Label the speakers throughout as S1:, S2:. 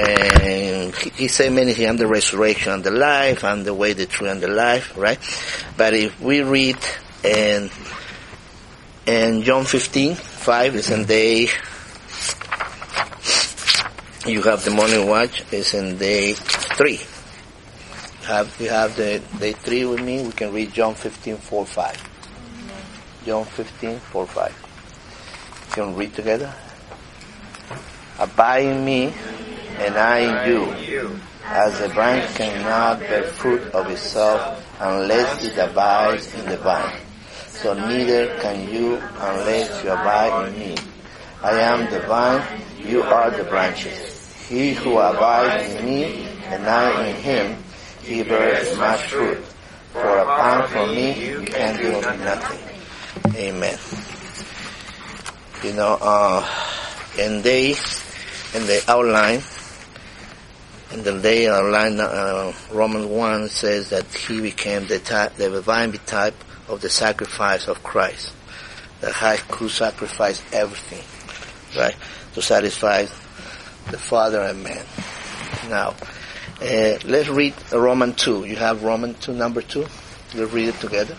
S1: And he said many things, I'm the resurrection and the life, I'm the way, the truth, and the life, right? But if we read in John 15:5, it's in day, you have the morning watch, it's in day 3. We have the day 3 with me, we can read John 15:4-5. John 15:4-5. Can we read together? Abide in me, and I in you, as the branch cannot bear fruit of itself unless it abides in the vine. So neither can you unless you abide in me. I am the vine, you are the branches. He who abides in me, and I in him, he bears much fruit. For apart from me, you can do nothing. Amen. You know, in the outline, Romans 1 says that he became the divine type of the sacrifice of Christ. That who sacrificed everything, right, to satisfy the Father and man. Now, let's read Romans 2. You have Romans 2, number 2. Let's read it together.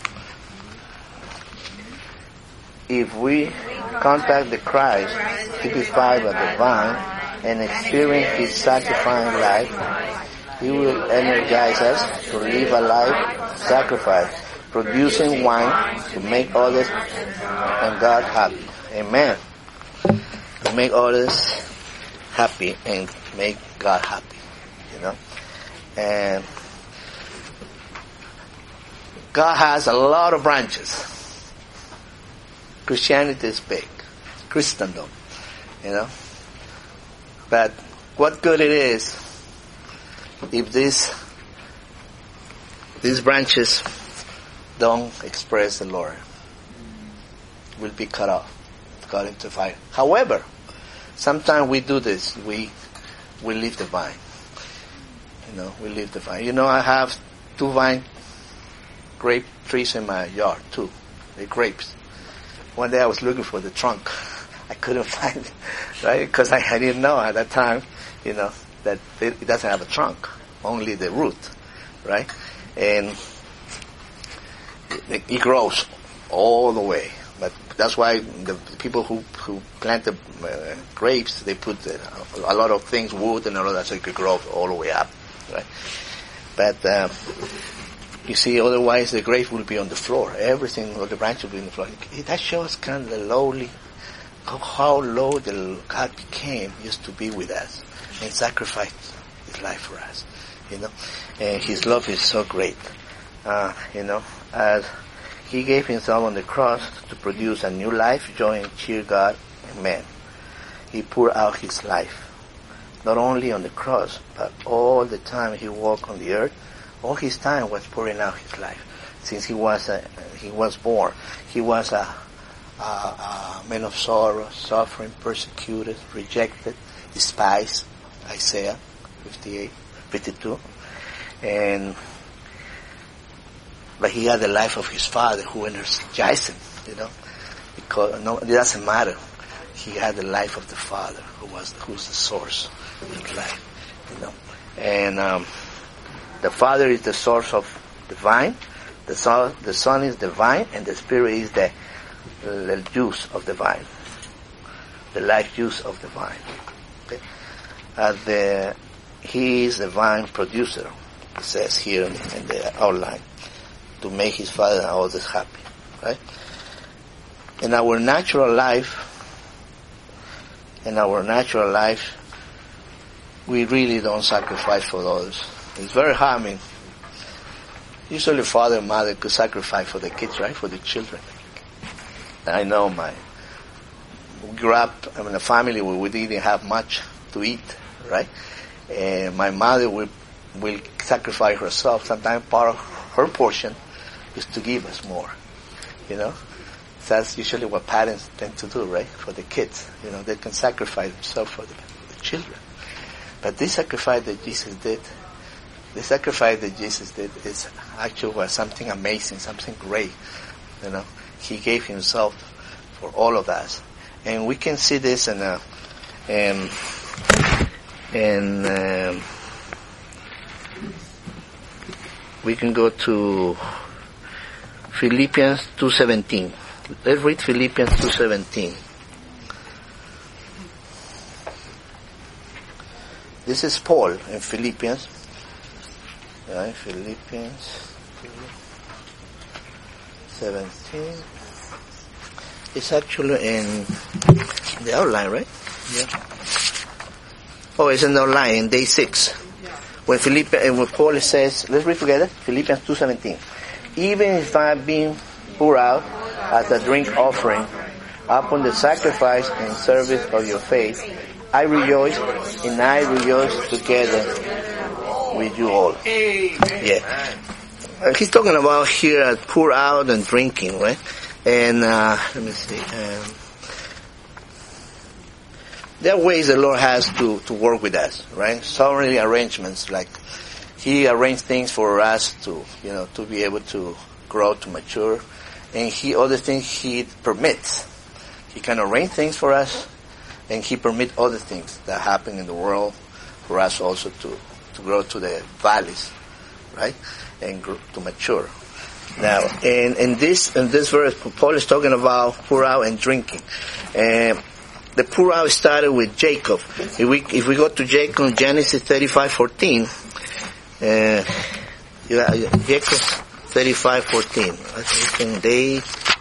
S1: If we contact the Christ, typified by the vine, and experience his sanctifying life, he will energize us to live a life sacrifice, producing wine to make others and God happy. Amen. To make others happy and make God happy. You know? And God has a lot of branches. Christianity is big. Christendom. You know? But what good it is if these branches don't express the Lord. Will be cut off, cut into fire. However, sometimes we do this. We leave the vine. You know, we leave the vine. You know, I have 2 grape trees in my yard, 2. They're grapes. One day I was looking for the trunk. I couldn't find it, right? Because I didn't know at that time, you know, that it doesn't have a trunk, only the root, right? And it grows all the way. But that's why the people who plant the grapes, they put a lot of things, wood and all of that, so it could grow all the way up, right? But you see, otherwise the grapes will be on the floor. Everything, all the branches will be on the floor. That shows kind of the lowly, how low the God became used to be with us and sacrificed his life for us, you know. And his love is so great, you know, as he gave himself on the cross to produce a new life, joy and cheer God and man. He poured out his life, not only on the cross, but all the time he walked on the earth. All his time was pouring out his life. Since he was born, he was a man of sorrow, suffering, persecuted, rejected, despised. Isaiah 52. But he had the life of his father who energized him, you know, because it doesn't matter. He had the life of the Father who's the source of his life, you know. And the Father is the source of the vine, the Son is the vine, and the Spirit is the juice of the vine, the life juice of the vine. Okay? He is the vine producer, it says here in the outline, to make his Father and others happy, right? In our natural life, we really don't sacrifice for others. It's very hard. I mean, usually father and mother could sacrifice for the kids, right? For the children. I know we grew up in a family where we didn't have much to eat, right? And my mother will sacrifice herself. Sometimes part of her portion is to give us more, you know. That's usually what parents tend to do, right? For the kids, you know, they can sacrifice themselves for the children. But this sacrifice that Jesus did, is actually was something amazing, something great, you know. He gave himself for all of us. And we can see this in And we can go to Philippians 2:17. Let's read Philippians 2:17. This is Paul in Philippians. Right, Philippians 17. It's actually in the outline, right? Yeah. Oh, it's in the outline, in day 6. When Paul says, let's read together, Philippians 2:17. Even if I have been poured out as a drink offering upon the sacrifice and service of your faith, I rejoice, and I rejoice together with you all. Yeah. He's talking about here pour out and drinking, right? And let me see. There are ways the Lord has to work with us, right? Sovereignty arrangements, like He arranged things for us to, to be able to grow, to mature. And other things He permits. He can arrange things for us, and He permits other things that happen in the world for us also to grow to the valleys, right? And to mature. Now, in this verse, Paul is talking about pour out and drinking. The pour out started with Jacob. If we go to Jacob, Genesis 35:14, Jacob 35:14. I think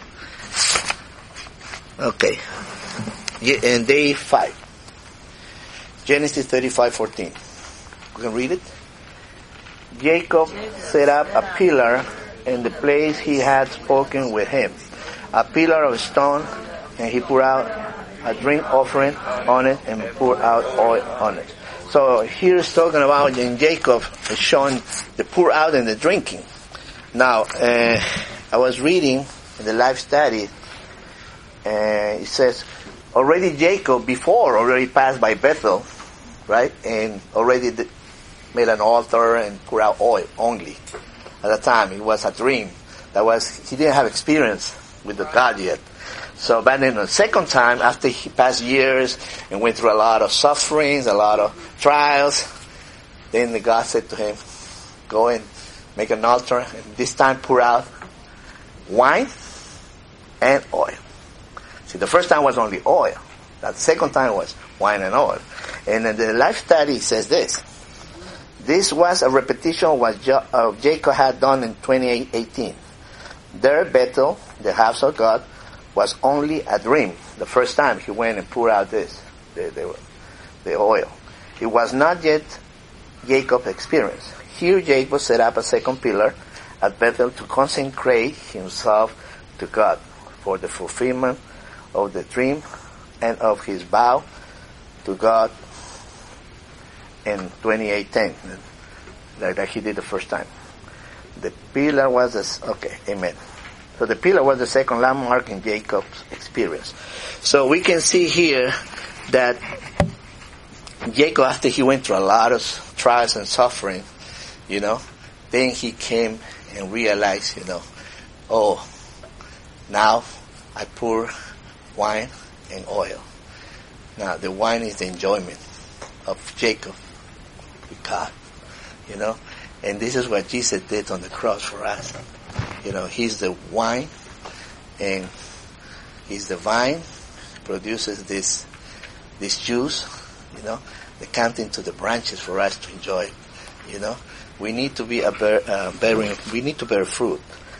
S1: and day 5. Genesis 35:14. We can read it. Jacob set up a pillar in the place he had spoken with him, a pillar of stone, and he poured out a drink offering on it and poured out oil on it. So here it's talking about in Jacob showing the pour out and the drinking. Now, I was reading in the life study, it says, already Jacob already passed by Bethel, right? And already made an altar and poured out oil only. At the time, it was a dream. He didn't have experience with the God yet. So, but then the second time, after he passed years and went through a lot of sufferings, a lot of trials, then the God said to him, go and make an altar, and this time pour out wine and oil. See, the first time was only oil. That second time was wine and oil. And in the life study says this. This was a repetition of what Jacob had done in 2018. There, Bethel, the house of God, was only a dream. The first time he went and poured out the oil. It was not yet Jacob's experience. Here Jacob set up a second pillar at Bethel to consecrate himself to God for the fulfillment of the dream and of his vow to God in 28:10, like he did the first time. The pillar was amen. So the pillar was the second landmark in Jacob's experience. So we can see here that Jacob, after he went through a lot of trials and suffering, then he came and realized, now I pour wine and oil. Now the wine is the enjoyment of Jacob with God, and this is what Jesus did on the cross for us. He's the wine, and he's the vine, produces this juice, that comes into the branches for us to enjoy. We need to be we need to bear fruit.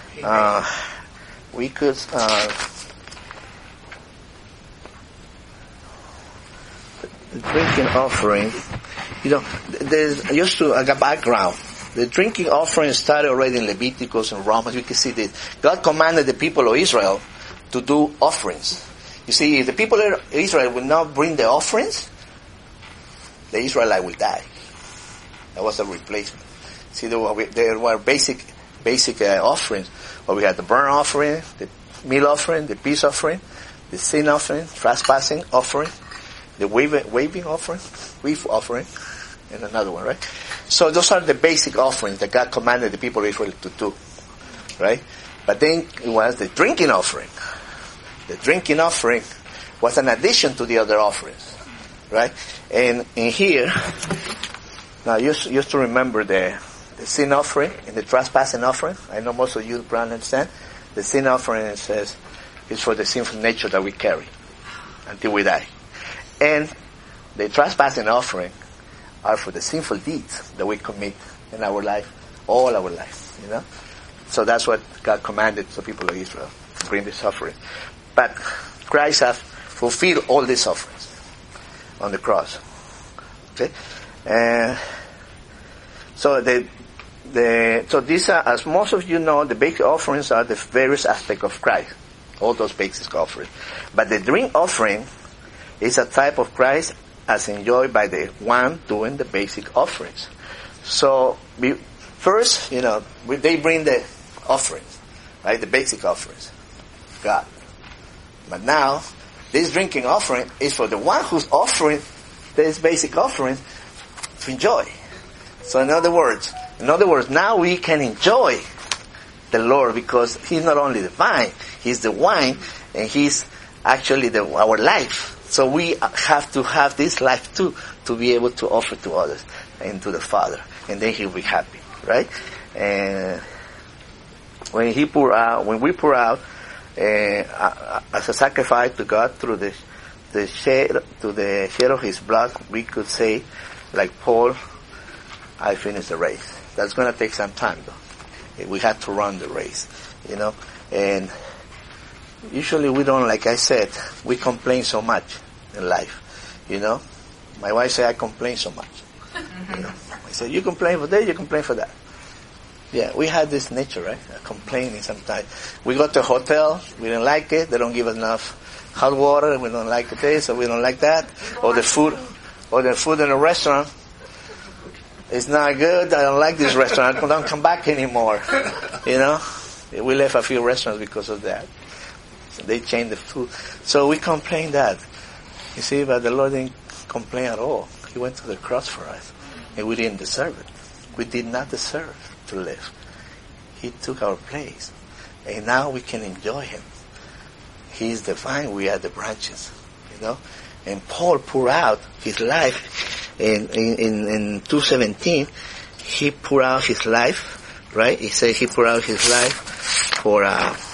S1: We could the drinking offering. There's just a background. The drinking offering started already in Leviticus and Romans. You can see that God commanded the people of Israel to do offerings. You see, if the people of Israel would not bring the offerings, the Israelite will die. That was a replacement. See, there were basic offerings. Well, we had the burnt offering, the meal offering, the peace offering, the sin offering, trespassing offering, the waving offering, weave offering, and another one, right? So those are the basic offerings that God commanded the people of Israel to do, right? But then it was the drinking offering. The drinking offering was an addition to the other offerings. right? And in here, now you used to remember the sin offering and the trespassing offering. I know most of you probably understand. The sin offering, it says, is for the sinful nature that we carry until we die. And the trespassing offering are for the sinful deeds that we commit in our life, all our life, you know. So that's what God commanded the people of Israel, to bring this offering. But Christ has fulfilled all these offerings on the cross. Okay? So these are, as most of you know, the basic offerings are the various aspects of Christ. All those basic offerings. But the drink offering is a type of Christ as enjoyed by the one doing the basic offerings. So, first, they bring the offerings, right? The basic offerings. God. But now, this drinking offering is for the one who's offering this basic offering to enjoy. So in other words, now we can enjoy the Lord because He's not only the vine, He's the wine, and He's actually our life. So we have to have this life too, to be able to offer to others and to the Father. And then He'll be happy, right? And when we pour out as a sacrifice to God through the shed of His blood, we could say, like Paul, I finished the race. That's going to take some time though. We have to run the race, and usually we don't, like I said, we complain so much in life, My wife said I complain so much. I said, you complain for that, you complain for that. Yeah, we have this nature, right? Complaining sometimes. We go to a hotel, we don't like it, they don't give us enough hot water, we don't like this, or we don't like that. Or the food in a restaurant, it's not good, I don't like this restaurant, I don't come back anymore. We left a few restaurants because of that. They changed the food. So we complain that. You see, but the Lord didn't complain at all. He went to the cross for us. And we didn't deserve it. We did not deserve to live. He took our place. And now we can enjoy Him. He is the vine, we are the branches. And Paul poured out his life in 2:17. He poured out his life, right? He said he poured out his life for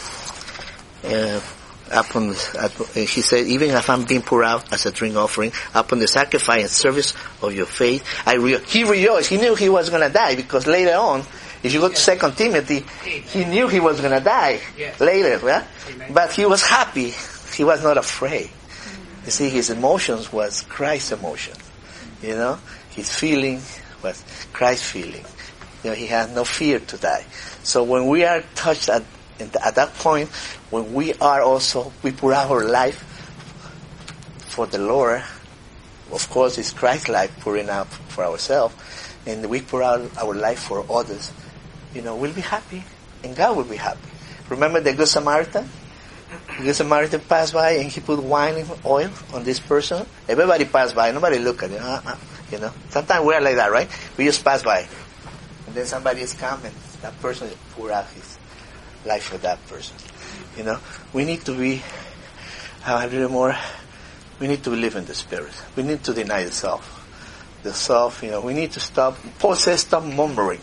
S1: he said, even if I'm being poured out as a drink offering upon the sacrifice and service of your faith, he rejoiced. He knew he was going to die, because later on, if you go to 2 Timothy, he knew he was going to die later, right? But he was happy. He was not afraid. You see, his emotions was Christ's emotion. His feeling was Christ's feeling. He had no fear to die. So when we are touched at that point, when we pour out our life for the Lord, of course it's Christ's life pouring out for ourselves, and we pour out our life for others, we'll be happy, and God will be happy. Remember the Good Samaritan? The Good Samaritan passed by and he put wine and oil on this person. Everybody passed by, nobody looked at it. Sometimes we're like that, right? We just pass by. And then somebody is coming, that person pour out his life for that person. We need to be a little more, we need to live in the Spirit. We need to deny the self. The self, we need to stop. Paul says stop murmuring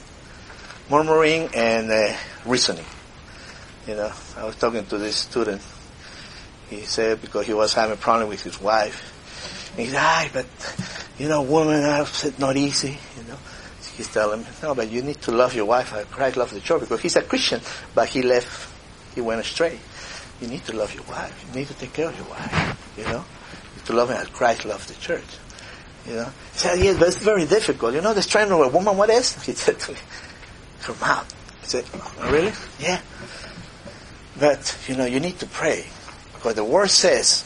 S1: and reasoning. I was talking to this student. He said, because he was having a problem with his wife. And he said, but, women are not easy, He's telling me, no, but you need to love your wife as Christ loved the church, because he's a Christian, but he went astray. You need to love your wife. You need to take care of your wife, You need to love her as Christ loved the church, He said, yes, but it's very difficult. The strength of a woman, what is? He said to me, her mouth. He said, oh, really? Yeah. But, you need to pray. Because the word says,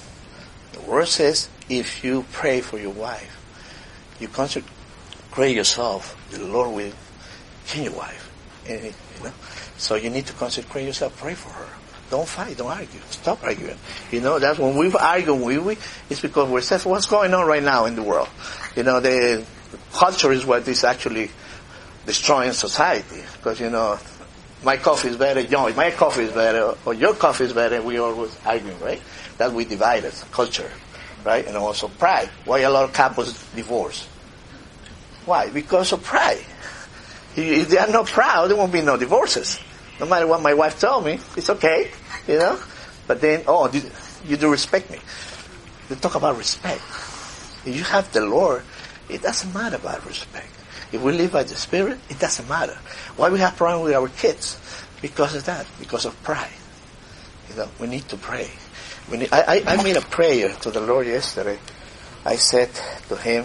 S1: if you pray for your wife, you consecrate yourself, the Lord will change your wife. And, so you need to consecrate yourself, pray for her. Don't fight, don't argue. Stop arguing. That's when we argue, it's because we're saying, what's going on right now in the world? The culture is what is actually destroying society. Because, my coffee is better, my coffee is better, or your coffee is better, we always arguing, right? That we divide as culture. right? And also pride. Why a lot of couples divorce? Why? Because of pride. If they are not proud, there won't be no divorces. No matter what my wife told me, it's okay, But then, you do respect me. They talk about respect. If you have the Lord, it doesn't matter about respect. If we live by the Spirit, it doesn't matter. Why we have problem with our kids? Because of that. Because of pride. We need to pray. I made a prayer to the Lord yesterday. I said to Him,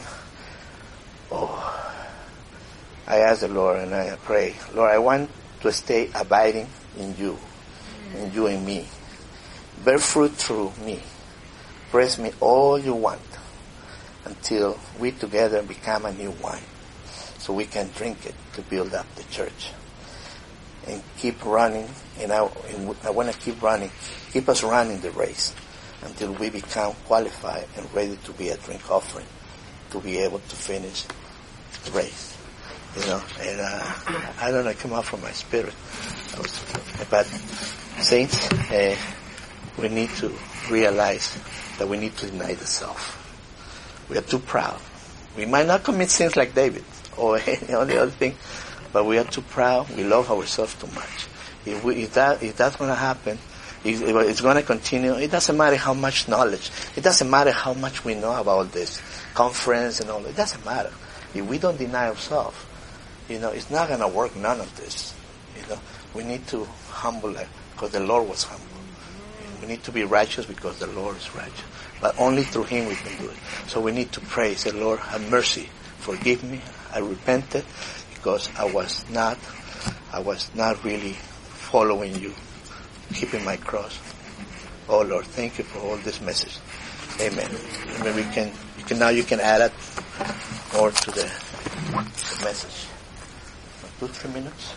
S1: I asked the Lord and I pray, Lord, I want to stay abiding in you, and you in me. Bear fruit through me. Press me all you want until we together become a new wine, so we can drink it to build up the church. And keep running, and I want to keep running, keep us running the race until we become qualified and ready to be a drink offering, to be able to finish the race. And I don't know, it came out from my spirit. But saints, we need to realize that we need to deny the self. We are too proud. We might not commit sins like David or any other thing, but we are too proud. We love ourselves too much. If that's going to happen, if it's going to continue, it doesn't matter how much knowledge. It doesn't matter how much we know about this conference and all. It doesn't matter. If we don't deny ourselves, it's not going to work, none of this. We need to humble it because the Lord was humble. We need to be righteous because the Lord is righteous. But only through Him we can do it. So we need to pray. Say, Lord, have mercy. Forgive me. I repented because I was not really following you, keeping my cross. Oh Lord, thank you for all this message. Amen. Maybe you can add it more to the message. 2-3 minutes.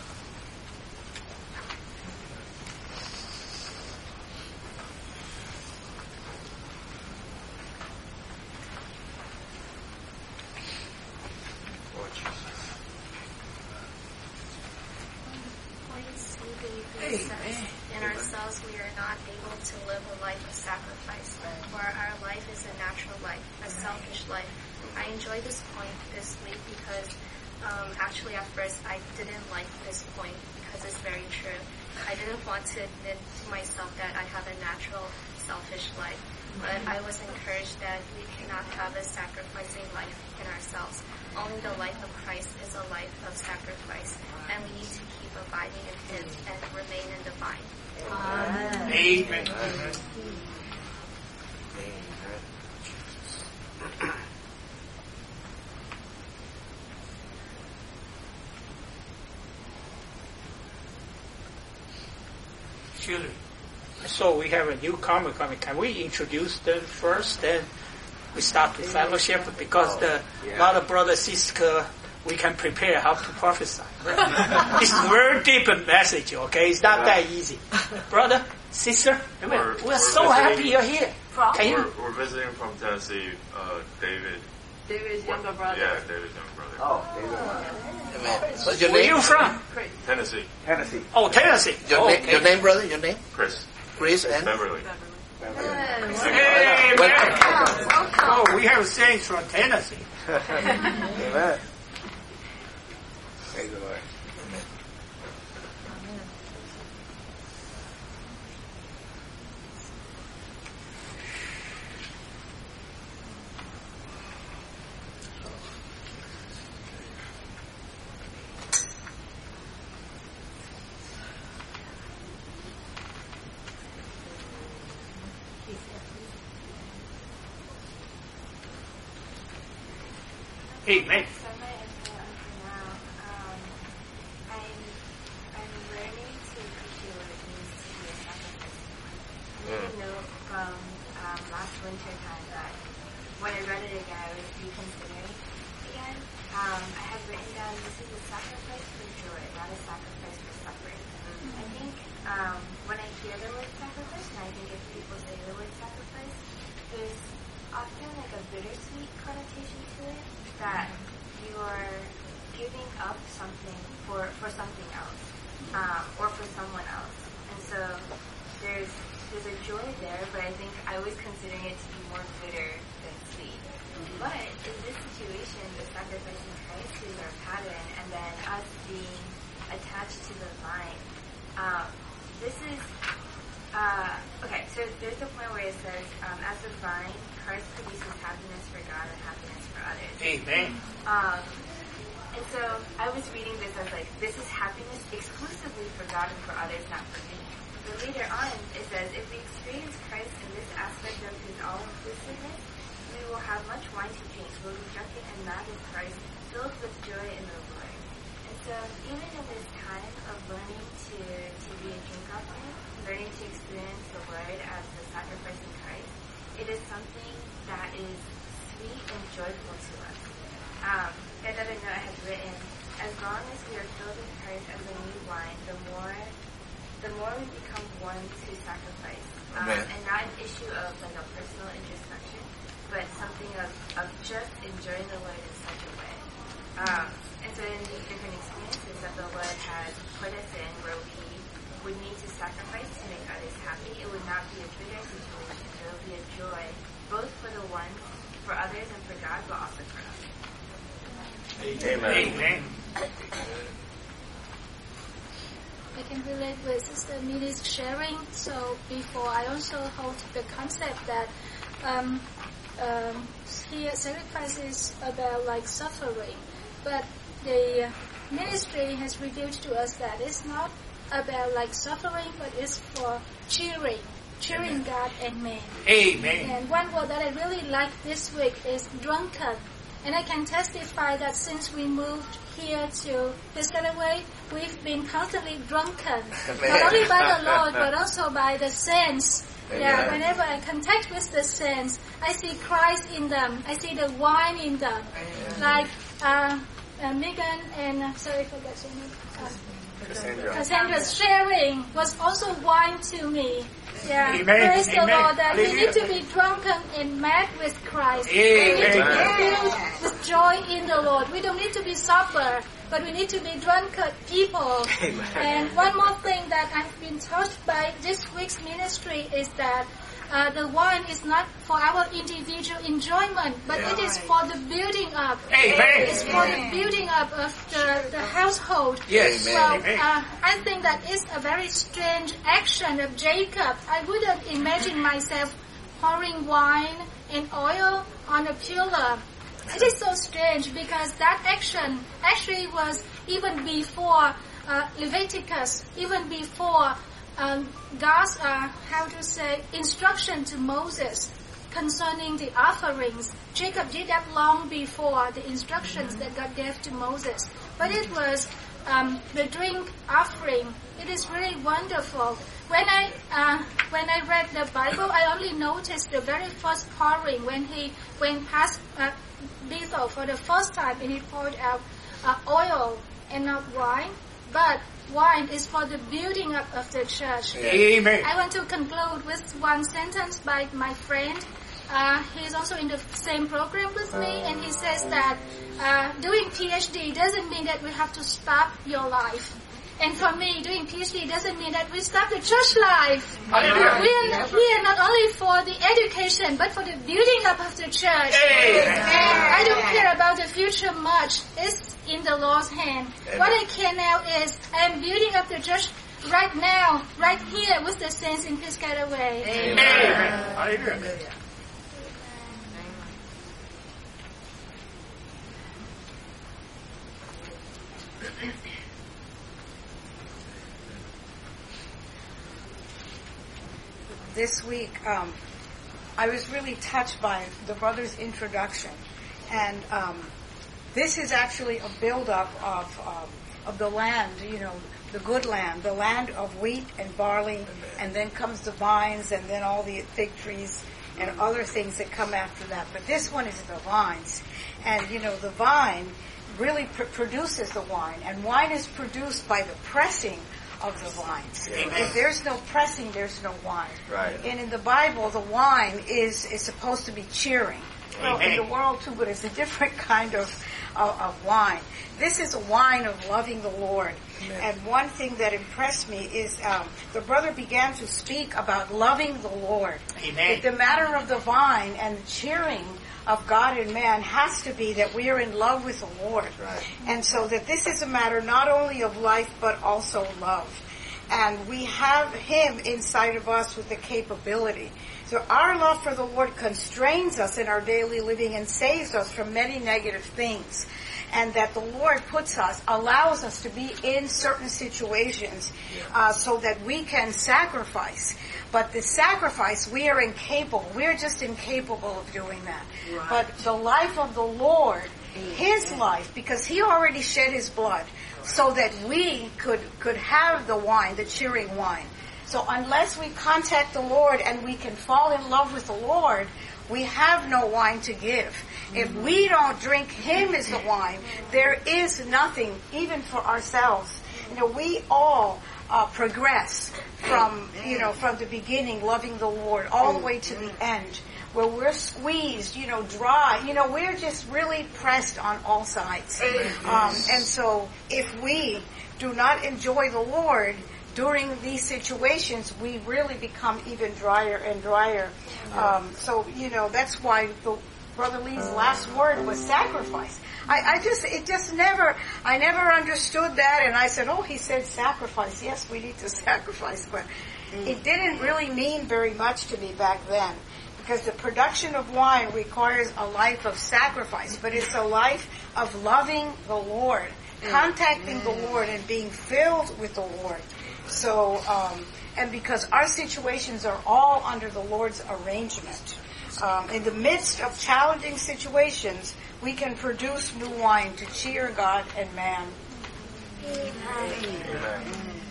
S2: In ourselves, we are not able to live a life of sacrifice, for our life is a natural life, a selfish life. I enjoy this point this week because actually at first I didn't like this point because it's very true. I didn't want to admit to myself that I have a natural selfish life, but I was encouraged that we cannot have a sacrificing life in ourselves. Only the life of Christ is a life of sacrifice, and we need to keep abiding in Him and remain in the vine.
S3: Amen. Amen. Children, so we have a newcomer coming. Can we introduce them first? Then we start to fellowship because a lot of brothers, sisters, we can prepare how to prophesy. It's a very deep message, okay? It's not that easy. Brother, sister, we're so happy you're here.
S4: We're visiting from Tennessee, David.
S5: David's younger brother.
S4: Yeah, David's younger brother.
S1: Oh, David. What's your
S3: Where
S1: name?
S3: are you from?
S4: Tennessee.
S3: Oh, Tennessee.
S1: Your name, brother? Your name?
S4: Chris.
S1: Chris and?
S4: Beverly.
S3: Hey, man. Oh, we have saints from Tennessee.
S1: Amen. Praise the Lord. Amen.
S3: Amen.
S2: So my answer now, I'm learning to appreciate what it means to be a sacrifice. I didn't know from last winter time that when I read it again, I was reconsidering again. I had written down, this is a sacrifice for joy, not a sacrifice for suffering. I think when I hear the word sacrifice, and I think if people say the word sacrifice, there's often like a bittersweet connotation to it, that you are giving up something for something else, or for someone else. And so there's
S5: there's a joy there, but I think I was considering it to be more bitter than sweet. But in this situation, the sacrifice in Christ is our pattern, and then us being attached to the vine. This is, okay, so there's a point where it says, as the vine, Christ produces happiness for God and happiness for others.
S3: Amen.
S5: And so I was reading this as like, this is happiness exclusively for God and for others, not for me. But later on, it says, if we experience Christ in this aspect of his all-inclusiveness, we will have much wine to drink. We'll be drunken and mad with Christ, filled with joy in the Lord. And so even in this time of learning to be a drink offering, learning to experience the Lord as the sacrifice in Christ, it is something that is sweet and joyful to us. Another note I had written, as long as we are filled with Christ as a new wine, the more we become one to sacrifice. And not an issue of like a personal introspection, but something of just enjoying the Lord in such a way. And so in these different experiences that the Lord has put us in where we would need to sacrifice to make others happy, it would not be a bitter situation. It would be a joy, both for the one, for others, and for God, but also for us.
S3: Amen. Amen.
S6: I can relate with Sister Millie's sharing. So before, I also hold the concept that here sacrifice is about like suffering, but the ministry has revealed to us that it's not about like suffering, but it's for cheering God and man.
S3: Amen.
S6: And one word that I really like this week is drunken. And I can testify that since we moved here to Piscataway, we've been constantly drunken. Not only by the Lord, but also by the saints. Yeah, whenever I contact with the saints, I see Christ in them. I see the wine in them. Like Megan and, sorry, I forgot your name. Cassandra's sharing was also wine to me. Yeah,
S3: Amen.
S6: Praise the Lord that we need to be drunken and mad with Christ.
S3: Amen.
S6: We need to be filled with joy in the Lord. We don't need to be sober, but we need to be drunken people.
S1: Amen.
S6: And one more thing that I've been taught by this week's ministry is that the wine is not for our individual enjoyment, but it is for the building up.
S3: Amen.
S6: It's for the building up of the household.
S3: Yes.
S6: So I think that is a very strange action of Jacob. I wouldn't imagine myself pouring wine and oil on a pillar. It is so strange because that action actually was even before Leviticus, even before God's, instruction to Moses concerning the offerings. Jacob did that long before the instructions that God gave to Moses. But it was the drink offering. It is really wonderful. When I read the Bible, I only noticed the very first pouring when he went past Bethel for the first time and he poured out oil and not wine. But wine is for the building up of the church.
S3: Amen.
S6: I want to conclude with one sentence by my friend. He is also in the same program with me, and he says that doing PhD doesn't mean that we have to stop your life. And for me, doing PhD doesn't mean that we stop the church life. We are here not only for the education, but for the building up of the church. And I don't care about the future much. It's in the Lord's hand. What I care now is I am building up the church right now, right here with the saints in Piscataway.
S3: Amen. I agree.
S7: This week, I was really touched by the brother's introduction, and this is actually a build-up of the land, the good land, the land of wheat and barley, and then comes the vines, and then all the fig trees and other things that come after that. But this one is the vines, and the vine really produces the wine, and wine is produced by the pressing of the vines. Amen. If there's no pressing, there's no wine.
S1: Right.
S7: And in the Bible, the wine is supposed to be cheering. well, in the world too, but it's a different kind of wine. This is a wine of loving the Lord. Amen. And one thing that impressed me is the brother began to speak about loving the Lord.
S3: Amen.
S7: The matter of the vine and the cheering of God and man has to be that we are in love with the Lord.
S1: Right.
S7: And so that this is a matter not only of life but also love. And we have Him inside of us with the capability. So our love for the Lord constrains us in our daily living and saves us from many negative things. And that the Lord allows us to be in certain situations so that we can sacrifice. But the sacrifice, we are incapable. We're just incapable of doing that. Right. But the life of the Lord, His life, because He already shed His blood, so that we could have the wine, the cheering wine. So unless we contact the Lord and we can fall in love with the Lord, we have no wine to give. If we don't drink Him as the wine, there is nothing, even for ourselves. We all progress from the beginning, loving the Lord, all the way to the end, where we're squeezed, dry. We're just really pressed on all sides. And so if we do not enjoy the Lord during these situations, we really become even drier and drier. So that's why Brother Lee's last word was sacrifice. I never understood that, and I said, he said sacrifice. Yes, we need to sacrifice, but it didn't really mean very much to me back then, because the production of wine requires a life of sacrifice, but it's a life of loving the Lord, contacting the Lord and being filled with the Lord. So, and because our situations are all under the Lord's arrangement. In the midst of challenging situations, we can produce new wine to cheer God and man.
S1: Amen.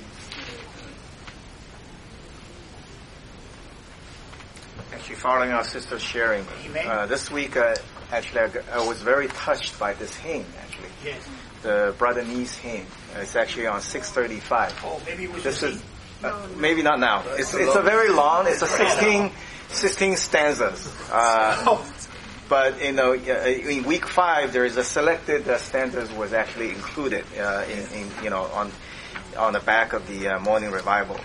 S1: Actually, following our sister's sharing, this week, actually, I was very touched by this hymn, actually.
S3: Yes.
S1: The Brother Nee's hymn. It's actually on 635.
S3: Oh, maybe we
S1: this
S3: should
S1: is maybe not now. It's a very long. It's a 16 stanzas. But in week 5, there is a selected stanzas was actually included on the back of the morning revival.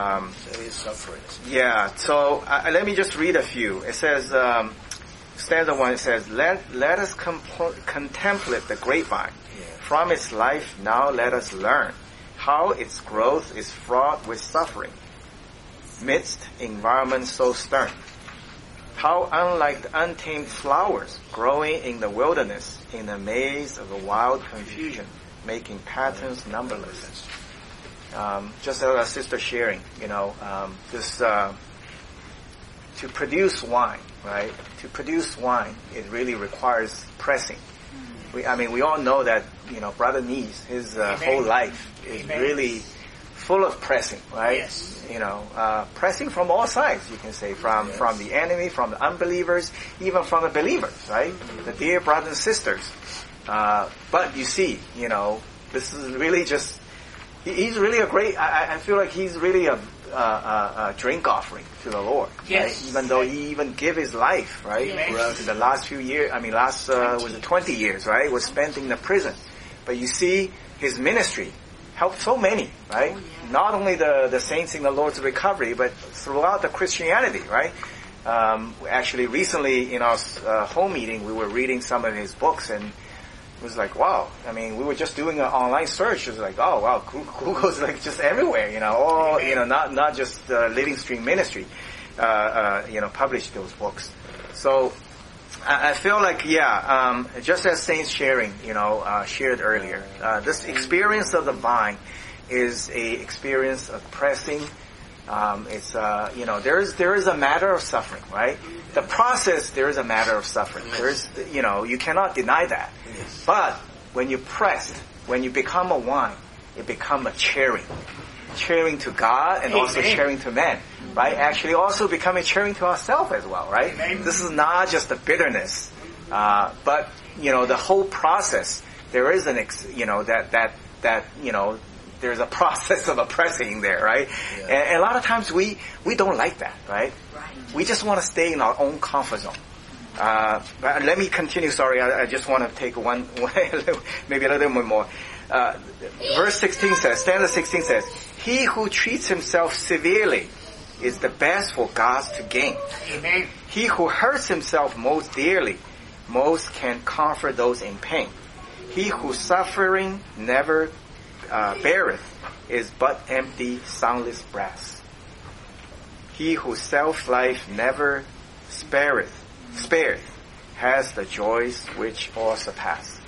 S1: Yeah. So let me just read a few. It says, stanza 1. It says, "Let us contemplate the grapevine. From its life, now let us learn how its growth is fraught with suffering, midst environment so stern. How unlike the untamed flowers growing in the wilderness, in the maze of a wild confusion, making patterns numberless." Just as our sister sharing, just to produce wine, right? To produce wine, it really requires pressing. We all know that, Brother Nees, his whole life is really full of pressing, right?
S3: Yes.
S1: Pressing from all sides, you can say, from the enemy, from the unbelievers, even from the believers, right? The dear brothers and sisters. But you see, this is really just, he's really a great, I feel like he's really a drink offering to the Lord.
S3: Yes.
S1: Right? Even though he even gave his life, right?
S3: Yes.
S1: The last few years, was it 20 years, right? Was spent in the prison. But you see, his ministry helped so many, right? Not only the saints in the Lord's recovery, but throughout the Christianity, right? Actually, recently in our home meeting, we were reading some of his books, and it was like, wow. We were just doing an online search. It was like, oh wow, Google's like just everywhere, not just Living Stream Ministry, published those books. So I feel like, just as Saints sharing, shared earlier, this experience of the vine is a experience of pressing. It's there is a matter of suffering, right? The process, there is a matter of suffering. There is, you cannot deny that. But when you press, when you become a wine, it becomes a cheering to God and also cheering to men, right? Actually, also becoming cheering to ourselves as well, right? This is not just a bitterness, but the whole process. There is there's a process of oppressing there, right? Yeah. And a lot of times we don't like that, right? We just want to stay in our own comfort zone.
S8: But let me continue. Sorry, I just want to take one maybe a little bit more. Verse 16 says, stanza 16 says, he who treats himself severely is the best for God to gain.
S3: Amen.
S8: He who hurts himself most dearly, most can comfort those in pain. He who suffering never beareth is but empty, soundless brass. He who self-life never spareth has the joys which all surpass.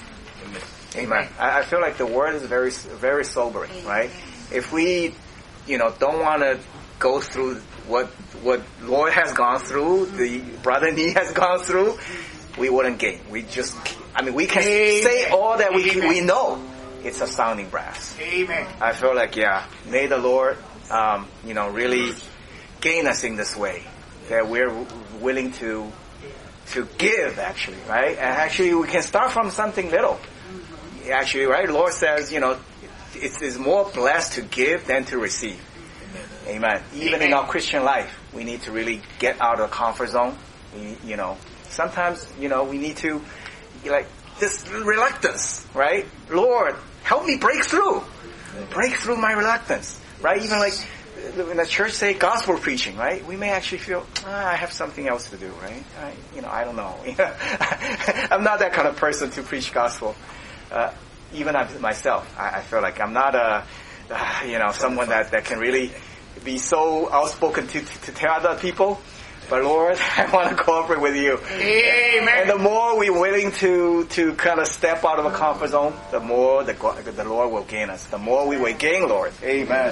S8: Amen. I feel like the word is very, very sobering, right? If we, don't want to go through what Lord has gone through, the brother Nee has gone through, we wouldn't gain. We can say all that we know. It's a sounding brass.
S3: Amen.
S8: I feel like, may the Lord, really gain us in this way, that we're willing to give, actually, right? And actually, we can start from something little. Actually, right? Lord says, it's more blessed to give than to receive. Amen. Even in our Christian life, we need to really get out of the comfort zone. Sometimes, we need to, this reluctance, right? Lord, help me break through my reluctance, right? Even when the church say gospel preaching, right? We may actually feel, I have something else to do, right? I don't know. I'm not that kind of person to preach gospel. Even myself, I feel like I'm not someone that can really be so outspoken to tell other people. But Lord, I want to cooperate with you.
S3: Amen.
S8: And the more we're willing to kind of step out of a comfort zone, the more the Lord will gain us. The more we will gain, Lord. Amen.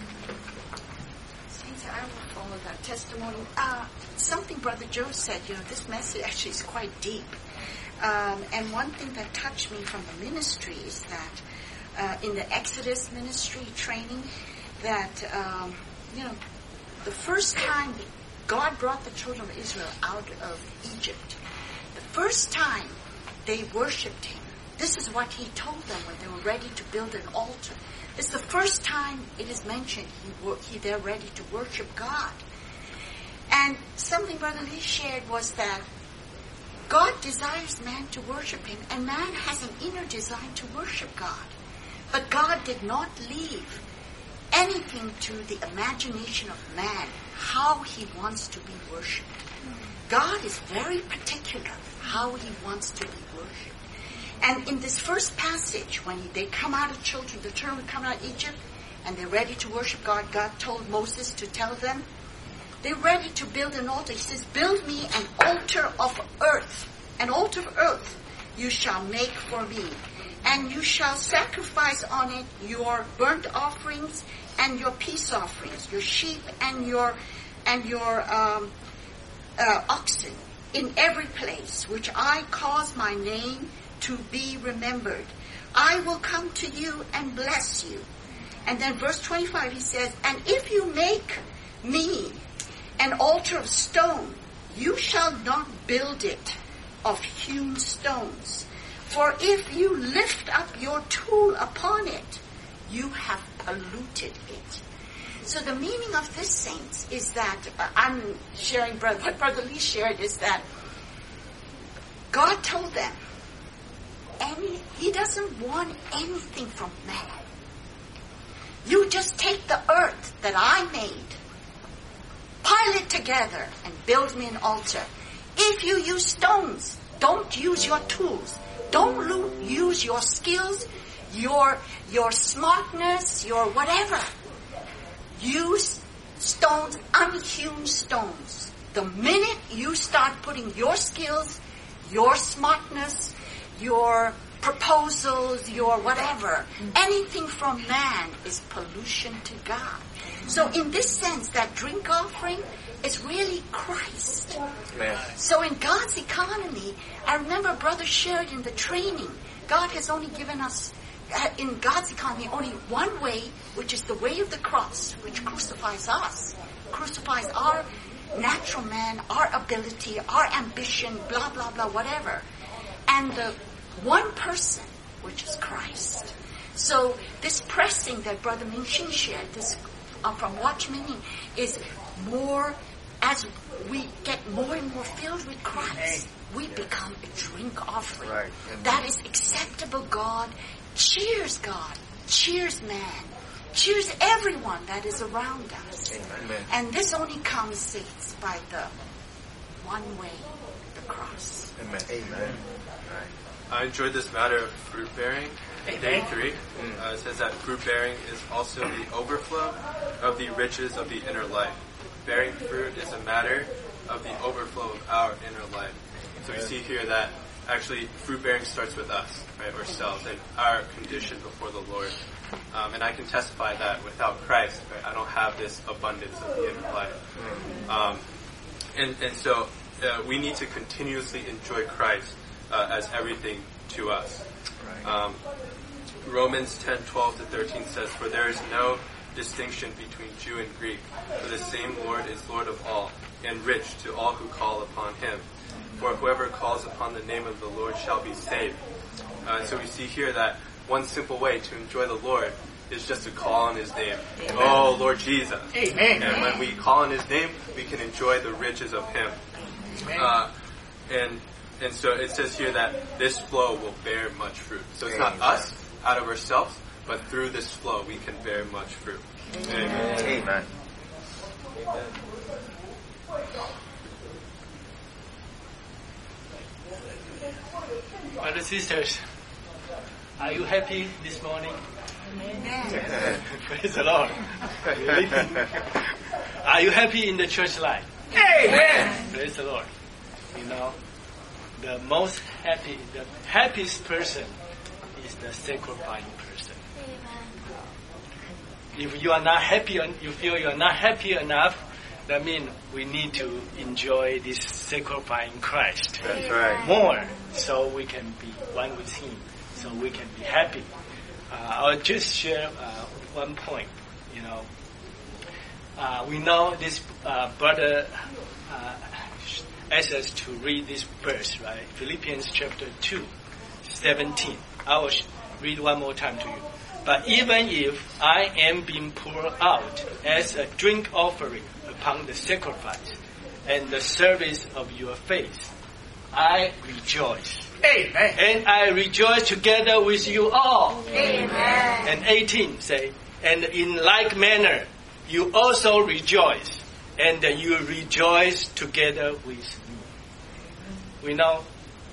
S9: Saints, I will follow that testimony. Something Brother Joe said, this message actually is quite deep. And one thing that touched me from the ministry is that in the Exodus ministry training, that, the first time God brought the children of Israel out of Egypt, the first time they worshipped Him, this is what He told them when they were ready to build an altar. It's the first time it is mentioned they're ready to worship God. And something Brother Lee shared was that God desires man to worship Him, and man has an inner desire to worship God. But God did not leave anything to the imagination of man, how he wants to be worshipped. God is very particular how He wants to be worshipped. And in this first passage, when they come out of the children come out of Egypt, and they're ready to worship God, God told Moses to tell them, they're ready to build an altar. He says, build me an altar of earth. An altar of earth you shall make for me. And you shall sacrifice on it your burnt offerings and your peace offerings, your sheep and your oxen, in every place which I cause my name to be remembered. I will come to you and bless you. And then verse 25 he says, and if you make me an altar of stone, you shall not build it of hewn stones. For if you lift up your tool upon it, you have polluted it. So the meaning of this, saints, is that, I'm sharing what Brother Lee shared, is that God told them, He doesn't want anything from man. You just take the earth that I made, pile it together, and build me an altar. If you use stones, don't use your tools. Don't use your skills, your smartness, your whatever. Use stones, unhewn stones. The minute you start putting your skills, your smartness, your proposals, your whatever, anything from man is pollution to God. So in this sense, that drink offering is really Christ.
S8: Amen.
S9: So in God's economy, I remember Brother shared in the training, God has only given us, in God's economy, only one way, which is the way of the cross, which crucifies us, crucifies our natural man, our ability, our ambition, blah, blah, blah, whatever. And the one person, which is Christ. So this pressing that Brother Ming-Shin shared, this from Watchmening, is more, as we get more and more filled with Christ, we become a drink offering.
S8: Right.
S9: That is acceptable, God. Cheers, God. Cheers, man. Cheers, everyone that is around us.
S8: Amen.
S9: And this only comes by the one way, the cross.
S8: Amen.
S4: I enjoyed this matter of fruit bearing. Day 3 it says that fruit bearing is also the overflow of the riches of the inner life. Bearing fruit is a matter of the overflow of our inner life. So we see here that actually fruit bearing starts with us, right, ourselves, and our condition before the Lord. And I can testify that without Christ, right, I don't have this abundance of the inner life. And so we need to continuously enjoy Christ as everything to us. Romans 10:12-13 says, "For there is no distinction between Jew and Greek, for the same Lord is Lord of all, and rich to all who call upon him. For whoever calls upon the name of the Lord shall be saved." So we see here that one simple way to enjoy the Lord is just to call on his name. Amen. Oh, Lord Jesus.
S3: Amen.
S4: And when we call on his name, we can enjoy the riches of him. And so it says here that this flow will bear much fruit. So it's not us out of ourselves, but through this flow we can bear much fruit. Amen.
S8: Amen.
S10: Brothers and sisters, are you happy this morning?
S9: Amen.
S10: Praise the Lord. Are you happy in the church life?
S3: Amen.
S10: Praise the Lord. You know, the happiest person is the sacrificing person. If you are not happy, you feel you are not happy enough, that means we need to enjoy this sacrificing Christ.
S8: That's right.
S10: More, so we can be one with Him, so we can be happy. I'll just share one point. You know, we know this brother asked us to read this verse, right? Philippians chapter 2:17. I will read one more time to you. "But even if I am being poured out as a drink offering upon the sacrifice and the service of your faith, I rejoice."
S3: Amen.
S10: "And I rejoice together with you all."
S9: Amen.
S10: And 18 say, "And in like manner, you also rejoice, and you rejoice together with me." We know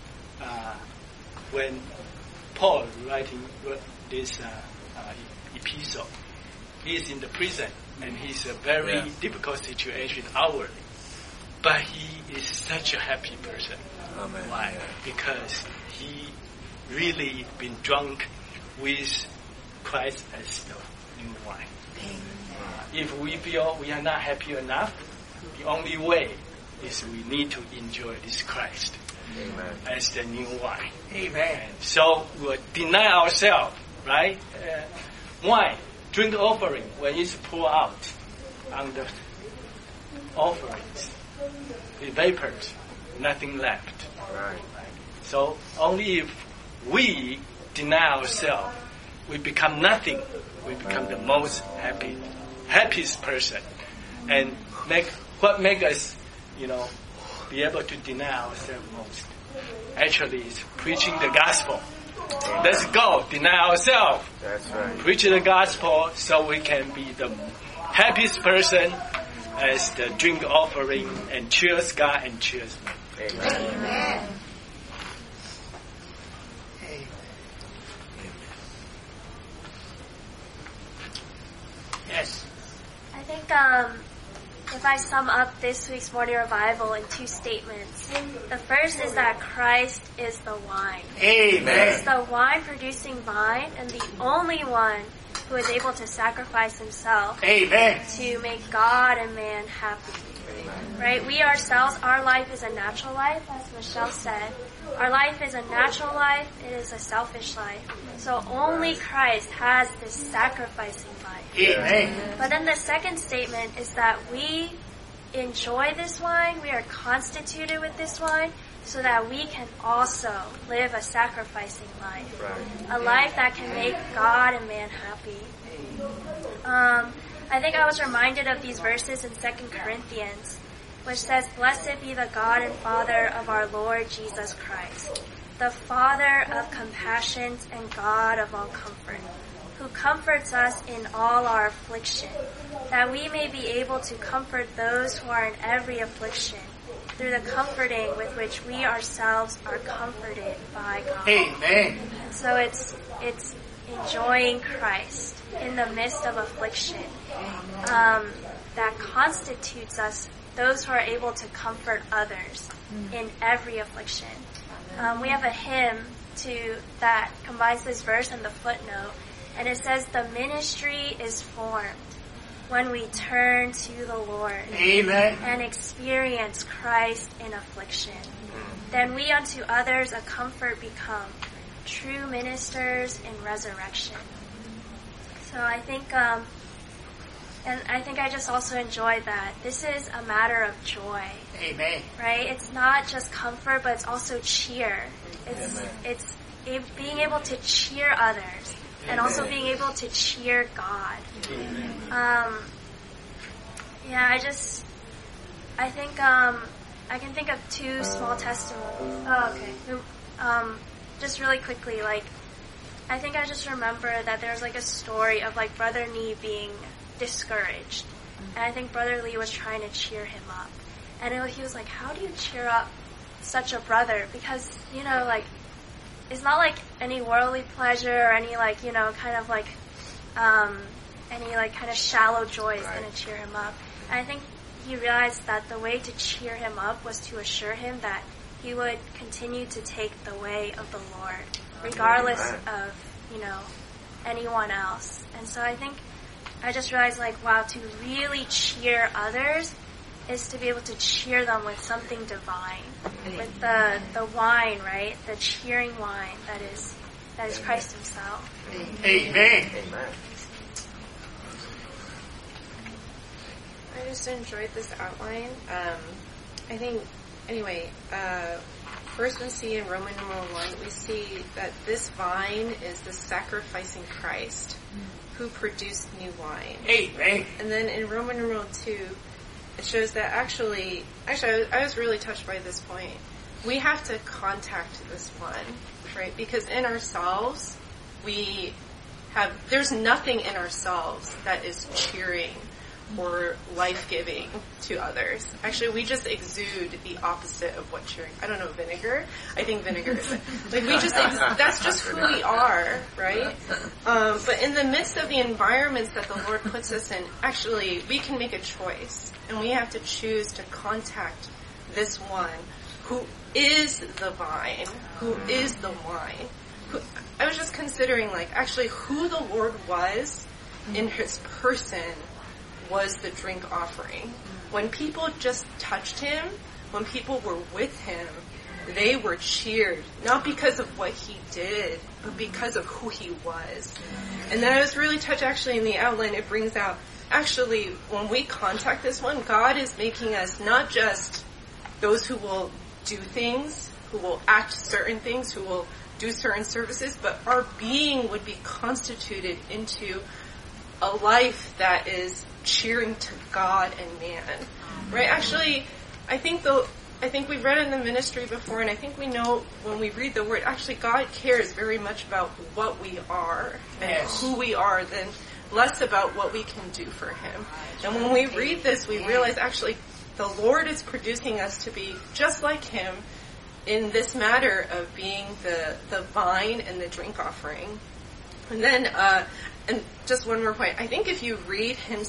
S10: when Paul writing this epistle, he is in the prison, and he's a very difficult situation outwardly. But he is such a happy person.
S8: Amen.
S10: Why? Because he really been drunk with Christ as the new wine. If we feel we are not happy enough, the only way is we need to enjoy this Christ as the new wine.
S3: Amen.
S10: So we'll deny ourselves, right? Wine, drink offering, when it's poured out on the offerings, the vapors, nothing left.
S8: Right.
S10: So only if we deny ourselves, we become nothing. We become the most happiest person, and what make us, be able to deny ourselves most. Actually, it's preaching the gospel. Let's go, deny ourselves.
S8: That's right.
S10: Preach the gospel so we can be the happiest person as the drink offering, and cheers God and cheers me.
S8: Amen.
S9: Amen.
S3: Yes.
S2: I think if I sum up this week's morning revival in 2 statements, the first is that Christ is the wine.
S3: Amen.
S2: He is the wine-producing vine, and the only one who is able to sacrifice himself
S3: Amen.
S2: to make God and man happy. Right? We ourselves, our life is a natural life, as Michelle said. Our life is a natural life. It is a selfish life. So only Christ has this sacrificing life.
S3: Amen.
S2: But then the second statement is that we enjoy this wine, we are constituted with this wine, so that we can also live a sacrificing life.
S8: Right.
S2: A life that can make God and man happy. I think I was reminded of these verses in 2 Corinthians. which says, "Blessed be the God and Father of our Lord Jesus Christ, the Father of compassions and God of all comfort, who comforts us in all our affliction, that we may be able to comfort those who are in every affliction, through the comforting with which we ourselves are comforted by God."
S3: Amen.
S2: So it's enjoying Christ in the midst of affliction that constitutes us, those who are able to comfort others in every affliction. We have a hymn that combines this verse and the footnote, and it says, "The ministry is formed when we turn to the Lord,
S3: Amen,
S2: and experience Christ in affliction. Then we unto others a comfort become, true ministers in resurrection." So I think, and I think I just also enjoyed that this is a matter of joy.
S3: Amen.
S2: Right? It's not just comfort, but it's also cheer. It's being able to cheer others, and also being able to cheer God. I think I can think of two small testimonies. Oh, okay. Just really quickly, I think I just remember that there was a story of Brother Nee being discouraged, and I think Brother Lee was trying to cheer him up, and he was like, "How do you cheer up such a brother?" Because it's not any worldly pleasure or any any kind of shallow joy is going to cheer him up. And I think he realized that the way to cheer him up was to assure him that he would continue to take the way of the Lord, regardless of, anyone else. And so I think I just realized, wow, to really cheer others is to be able to cheer them with something divine, with the wine, right? The cheering wine that is Christ Himself.
S3: Amen.
S1: Amen.
S11: I just enjoyed this outline. I think, first we see in Roman numeral 1, we see that this vine is the sacrificing Christ who produced new wine.
S3: Amen.
S11: And then in Roman numeral 2, it shows that actually, I was really touched by this point. We have to contact this one, right? Because in ourselves, there's nothing in ourselves that is cheering or life-giving to others. Actually, we just exude the opposite of what cheering. I don't know, vinegar? I think vinegar is it. That's just who we are, right? But in the midst of the environments that the Lord puts us in, actually, we can make a choice. And we have to choose to contact this one who is the vine, who is the wine. I was just considering, actually, who the Lord was in His person was the drink offering. When people just touched Him, when people were with Him, they were cheered, not because of what He did, but because of who He was. And then I was really touched, actually, in the outline, it brings out, actually, when we contact this one, God is making us not just those who will do things, who will act certain things, who will do certain services, but our being would be constituted into a life that is cheering to God and man, right? Actually, I think we've read in the ministry before, and I think we know when we read the Word, actually God cares very much about what we are and who we are, than less about what we can do for Him. And when we read this, we realize actually the Lord is producing us to be just like Him in this matter of being the vine and the drink offering. And then, and just one more point. I think if you read hymn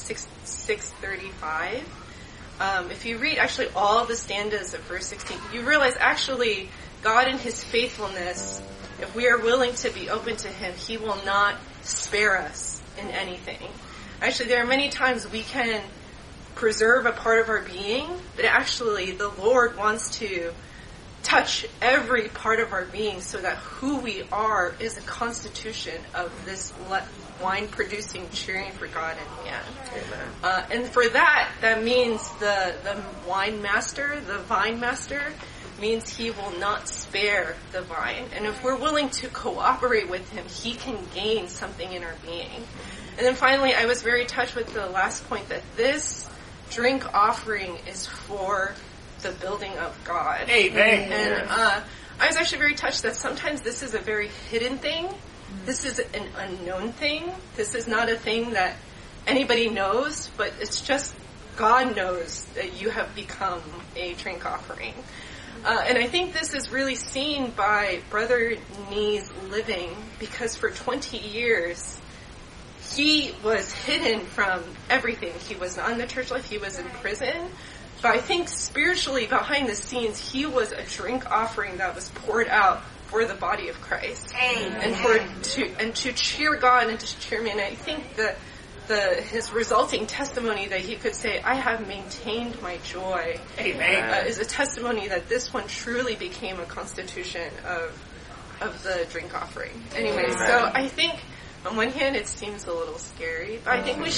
S11: 635, if you read actually all the stanzas of verse 16, you realize actually God in His faithfulness, if we are willing to be open to Him, He will not spare us in anything. Actually, there are many times we can preserve a part of our being, but actually the Lord wants to touch every part of our being so that who we are is a constitution of this wine-producing, cheering for God and man. And for that means the wine master, the vine master, means he will not spare the vine. And if we're willing to cooperate with him, he can gain something in our being. And then finally, I was very touched with the last point that this drink offering is for the building of God.
S3: Amen.
S11: And I was actually very touched that sometimes this is a very hidden thing. This is an unknown thing. This is not a thing that anybody knows, but it's just God knows that you have become a drink offering. And I think this is really seen by Brother Nee's living, because for 20 years, he was hidden from everything. He was not in the church life. He was in prison. But I think spiritually, behind the scenes, he was a drink offering that was poured out for the body of Christ. Amen. And to cheer God and to cheer me. And I think that his resulting testimony that he could say, I have maintained my joy,
S3: Amen.
S11: Is a testimony that this one truly became a constitution of the drink offering. Anyway, so I think on one hand it seems a little scary, but I think we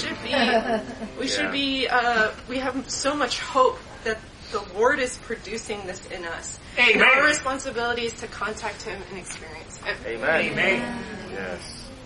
S11: have so much hope that the Lord is producing this in us.
S3: Amen.
S11: And our responsibility is to contact Him and experience it.
S8: Amen.
S3: Amen.
S8: Yes.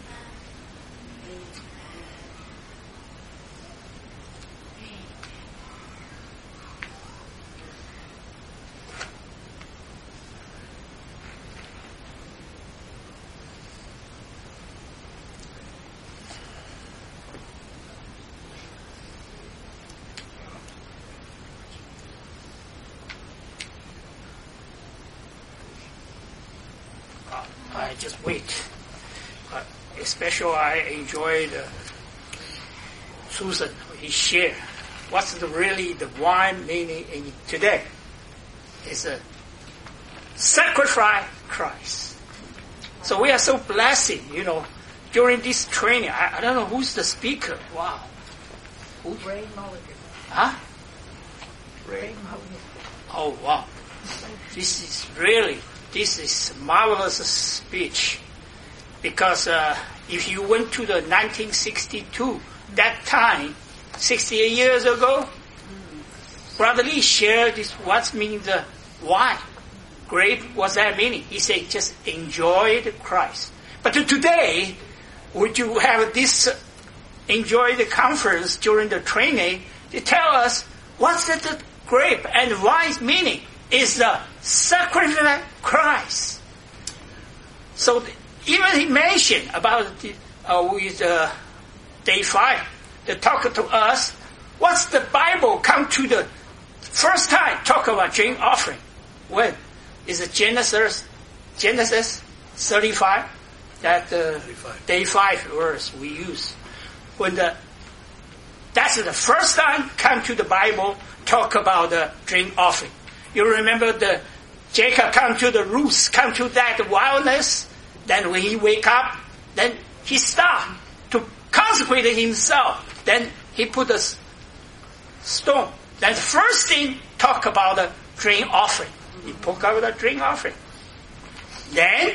S3: I just wait. Especially I enjoyed Susan, he shared what's really the wine meaning in today. It's a sacrifice Christ. So we are so blessed, during this training. I don't know who's the speaker. Wow. Who?
S7: Ray Mulligan.
S3: Huh?
S8: Ray.
S3: Oh, wow. This is marvelous speech. Because if you went to the 1962, that time, 68 years ago, Brother Lee shared this, what means the wine. Grape, what's that meaning? He said, just enjoy the Christ. But today, would you have this, enjoy the conference during the training, to tell us what's the grape and wine's meaning? Is the sacrifice Christ. So even he mentioned about with day 5, they talk to us. What's the Bible come to the first time talk about drink offering? When is it Genesis 35? That day 5 verse we use. That's the first time come to the Bible talk about the drink offering. You remember Jacob come to the roots, come to that wildness. Then when he wake up, then he stopped to consecrate himself. Then he put a stone. Then the first thing talk about the drink offering. He talk about the drink offering. Then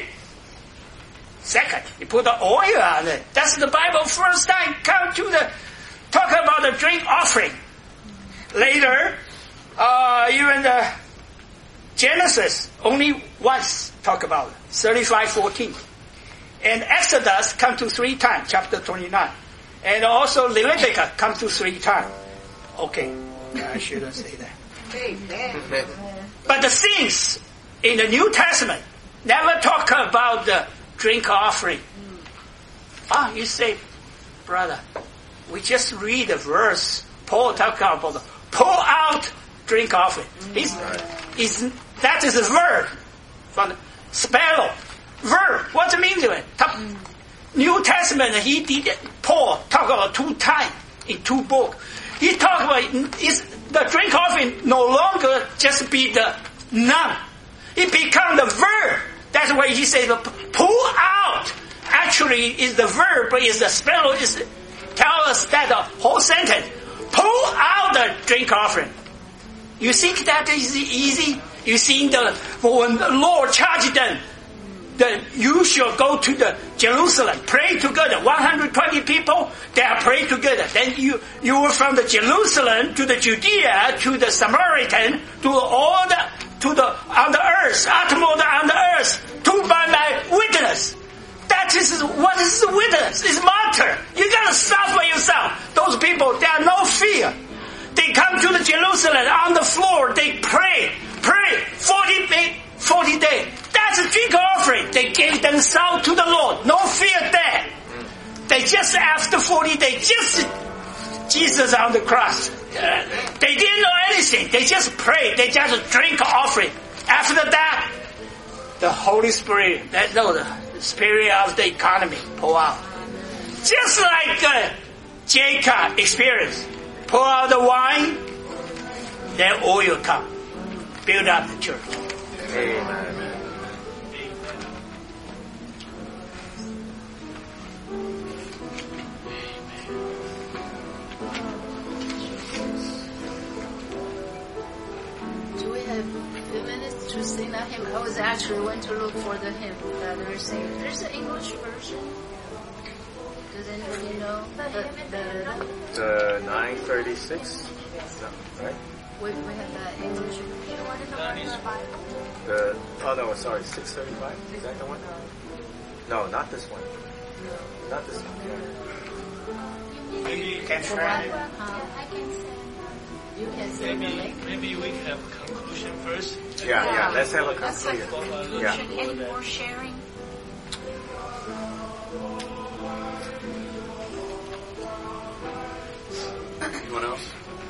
S3: second, he put the oil on it. That's the Bible first time come to talk about the drink offering. Later, even the Genesis only once talk about it, 35:14. And Exodus come to 3 times, chapter 29. And also Leviticus come to 3 times. Okay, I shouldn't say that.
S7: Amen.
S3: But the things in the New Testament never talk about the drink offering. You say, brother, we just read the verse. Paul talk about the pour out drink offering. That is a verb from the spell. Verb. What it means to it? New Testament, Paul talk about 2 times in 2 books. He talk about the drink offering no longer just be the noun. It become the verb. That's why he says the pull out actually is the verb, but is the spell is tell us that the whole sentence. Pull out the drink offering. You think that is easy? You see when the Lord charged them that you shall go to the Jerusalem, pray together. 120 people, they are praying together. Then you were from the Jerusalem to the Judea to the Samaritan to all on the earth, uttermost on the earth, to by my witness. That is what is the witness? It's martyr. You gotta suffer yourself. Those people, they are no fear. They They come to the Jerusalem on the floor. They pray 40 days. That's a drink offering. They gave themselves to the Lord. No fear there. They just after 40 days, just Jesus on the cross. They didn't know anything. They just prayed. They just drink offering. After that, the Holy Spirit, the spirit of the economy, pour out. Just like Jacob experienced. Pour out the wine, then oil come. Build up the church.
S8: Amen.
S12: Do we have a few minutes to sing that hymn? I was actually went to look for the hymn that they're singing. There's an English version. Does anybody know?
S8: The 936, right?
S12: We have that English version.
S8: No, sorry, 635. Is that the one? No, not this one. Not this one. Yeah.
S3: Maybe you can try it.
S12: I can send. You can send the link.
S10: Maybe we can have a conclusion first.
S8: Yeah. Let's have a conclusion. Yeah.
S9: Any more sharing?
S13: Anyone else?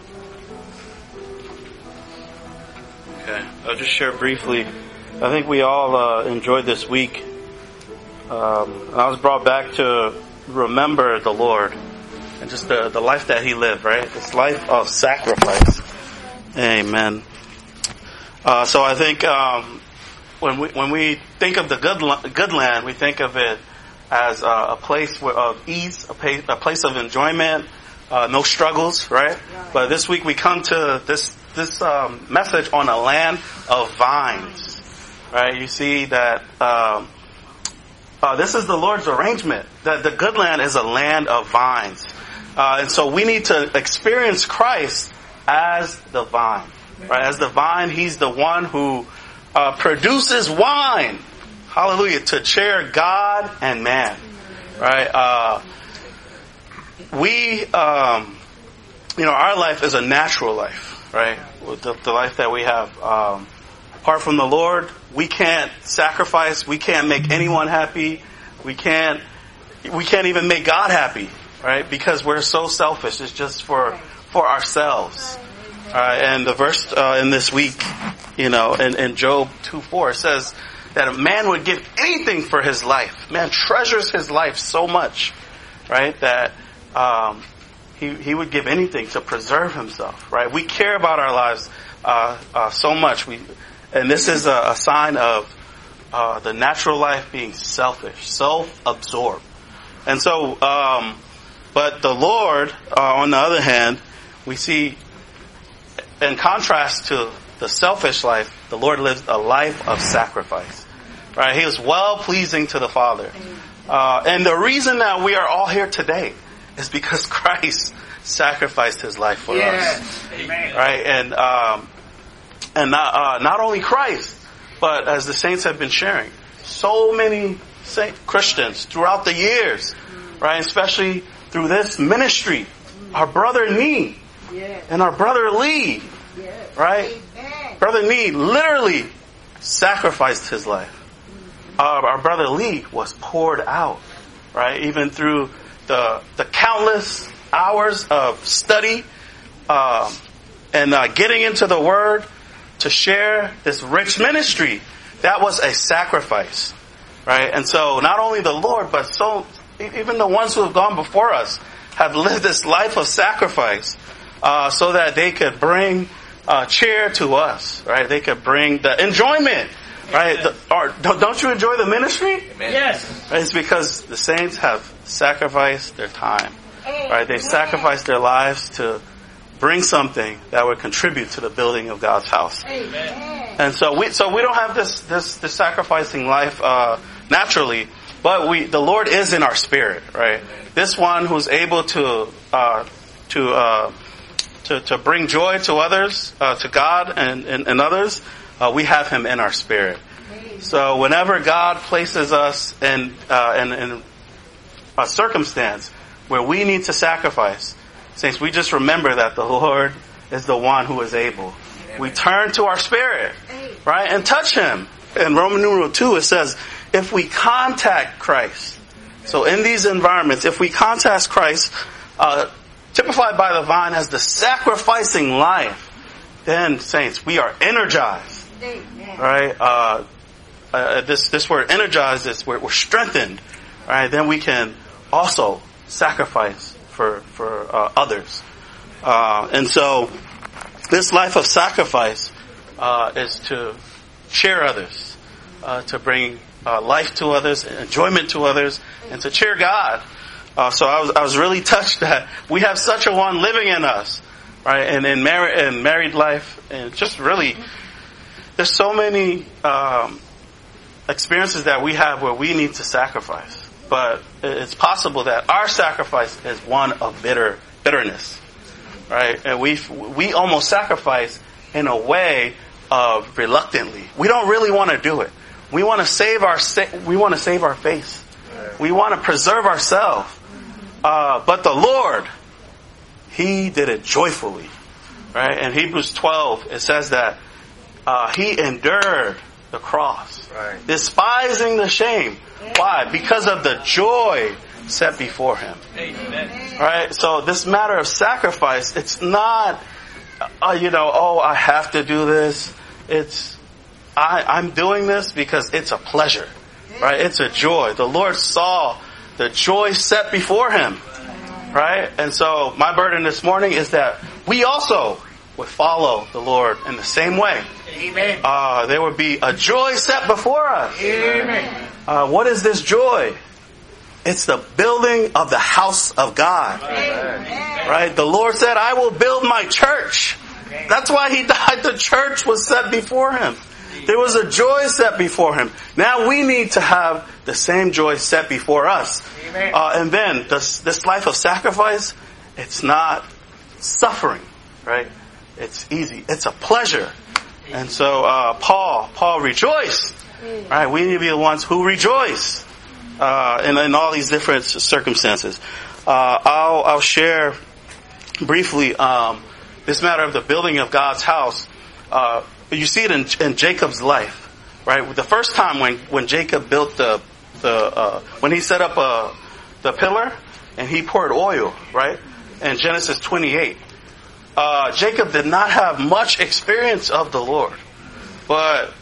S13: Okay, I'll just share briefly. I think we all enjoyed this week. I was brought back to remember the Lord and just the life that He lived, right? This life of sacrifice. Amen. So I think when we think of the good land, we think of it as a place of ease, a place of enjoyment, no struggles, right? But this week we come to this message on a land of vines, right? You see that this is the Lord's arrangement, that the good land is a land of vines. And so we need to experience Christ as the vine, right? As the vine, He's the one who produces wine, hallelujah, to cheer God and man, right? Our life is a natural life, right? The life that we have. Apart from the Lord, we can't sacrifice. We can't make anyone happy. We can't even make God happy, right? Because we're so selfish. It's just for ourselves. And the verse in this week, in Job 2:4, it says that a man would give anything for his life. Man treasures his life so much, right? That he would give anything to preserve himself, right? We care about our lives so much. And this is a sign of the natural life being selfish, self-absorbed. And so, but the Lord, on the other hand, we see, in contrast to the selfish life, the Lord lives a life of sacrifice. Right? He was well-pleasing to the Father. And the reason that we are all here today is because Christ sacrificed His life for us.
S3: Amen.
S13: Right? And not only Christ, but as the saints have been sharing, so many Christians throughout the years, right? Especially through this ministry, our brother Nee and our brother Lee, right? Brother Nee literally sacrificed his life. Our brother Lee was poured out, right? Even through the countless hours of study and getting into the Word to share this rich ministry. That was a sacrifice, right? And so not only the Lord, but even the ones who have gone before us have lived this life of sacrifice so that they could bring cheer to us, right? They could bring the enjoyment, right? Don't you enjoy the ministry?
S3: Amen. Yes.
S13: Right? It's because the saints have sacrificed their time, right? They've sacrificed their lives to bring something that would contribute to the building of God's house.
S3: Amen.
S13: And so we don't have this sacrificing life naturally, but the Lord is in our spirit, right? This one who's able to bring joy to others, to God and others, we have Him in our spirit. So whenever God places us in a circumstance where we need to sacrifice, saints, we just remember that the Lord is the one who is able. We turn to our spirit, right, and touch him. In Roman numeral 2, it says, if we contact Christ. So in these environments, if we contact Christ, typified by the vine as the sacrificing life, then, saints, we are energized. Right? This word energized is we're strengthened. Right? Then we can also sacrifice for others. And so this life of sacrifice is to cheer others, to bring life to others, enjoyment to others, and to cheer God. So I was really touched that we have such a one living in us, right? And in married life, and just really, there's so many experiences that we have where we need to sacrifice. But it's possible that our sacrifice is one of bitterness, right? And we almost sacrifice in a way of reluctantly. We don't really want to do it. We want to save our face. We want to preserve ourselves. But the Lord, He did it joyfully, right? In Hebrews 12, it says that He endured the cross, despising the shame. Why? Because of the joy set before Him. Amen. Right? So this matter of sacrifice, it's not, I have to do this. It's, I'm doing this because it's a pleasure, right? It's a joy. The Lord saw the joy set before Him, right? And so my burden this morning is that we also would follow the Lord in the same way. Amen. There would be a joy set before us. Amen. What is this joy? It's the building of the house of God. Amen. Right? The Lord said, I will build my church. Amen. That's why He died. The church was set before Him. There was a joy set before Him. Now we need to have the same joy set before us. And then this life of sacrifice, it's not suffering, right? It's easy. It's a pleasure. And so Paul rejoiced. Right? We need to be the ones who rejoice in all these different circumstances. I'll share briefly this matter of the building of God's house. You see it in Jacob's life, right? The first time when Jacob built when he set up the pillar and he poured oil, right? In Genesis 28, Jacob did not have much experience of the Lord, but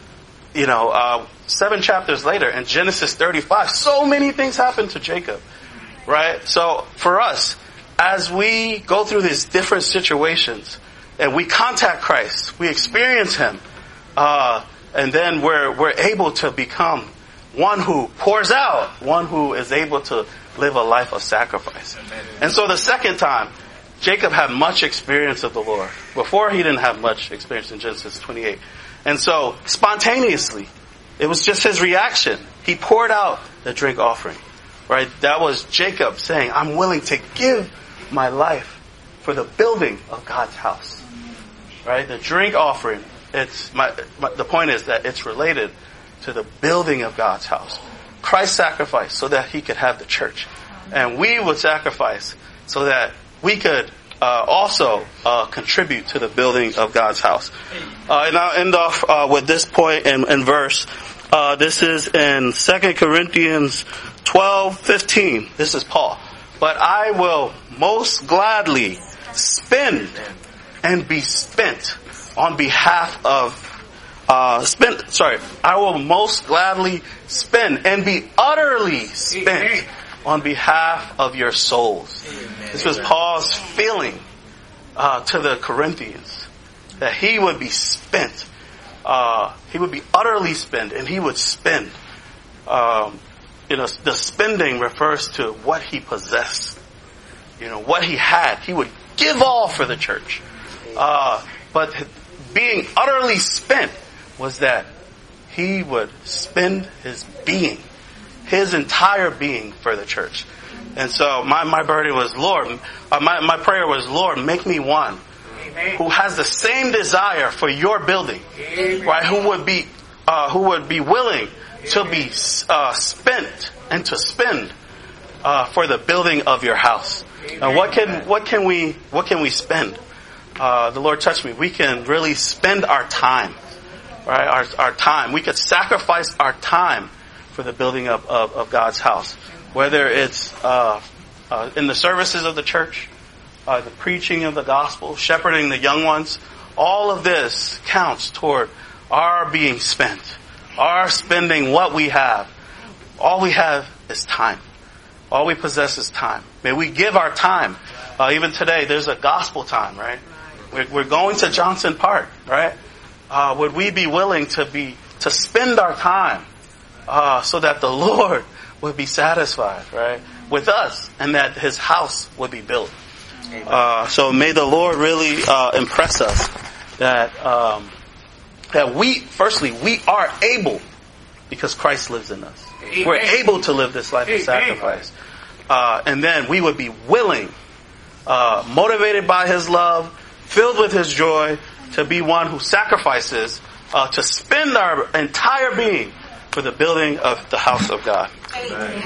S13: 7 chapters later in Genesis 35, so many things happened to Jacob, right? So for us, as we go through these different situations and we contact Christ, we experience Him, and then we're able to become one who pours out, one who is able to live a life of sacrifice. And so the second time, Jacob had much experience of the Lord. Before, he didn't have much experience in Genesis 28. And so, spontaneously, it was just his reaction. He poured out the drink offering, right? That was Jacob saying, I'm willing to give my life for the building of God's house, right? The drink offering, the point is that it's related to the building of God's house. Christ sacrificed so that He could have the church. And we would sacrifice so that we could also contribute to the building of God's house. And I'll end off with this point in verse. This is in 2 Corinthians 12:15. This is Paul. But I will most gladly spend and be spent on behalf of I will most gladly spend and be utterly spent on behalf of your souls. Amen. This was Paul's feeling to the Corinthians, that he would be spent. He would be utterly spent, and he would spend. The spending refers to what he possessed. What he had. He would give all for the church. But being utterly spent was that he would spend his being, his entire being for the church. And so my burden was, Lord, my prayer was, Lord, make me one who has the same desire for your building, right? Who would be willing to be spent and to spend for the building of your house. Now, what can we spend? the Lord touched me. We can really spend our time, right? Our time. We could sacrifice our time for the building up of God's house. Whether it's in the services of the church, the preaching of the gospel, shepherding the young ones, all of this counts toward our being spent, our spending what we have. All we have is time. All we possess is time. May we give our time. Even today, there's a gospel time, right? We're going to Johnson Park, right? Would we be willing to spend our time so that the Lord would be satisfied, right, with us, and that His house would be built? So may the Lord really impress us that we are able, because Christ lives in us. Amen. We're able to live this life of sacrifice. And then we would be willing, motivated by His love, filled with His joy, to be one who sacrifices, to spend our entire being for the building of the house of God.
S10: Amen.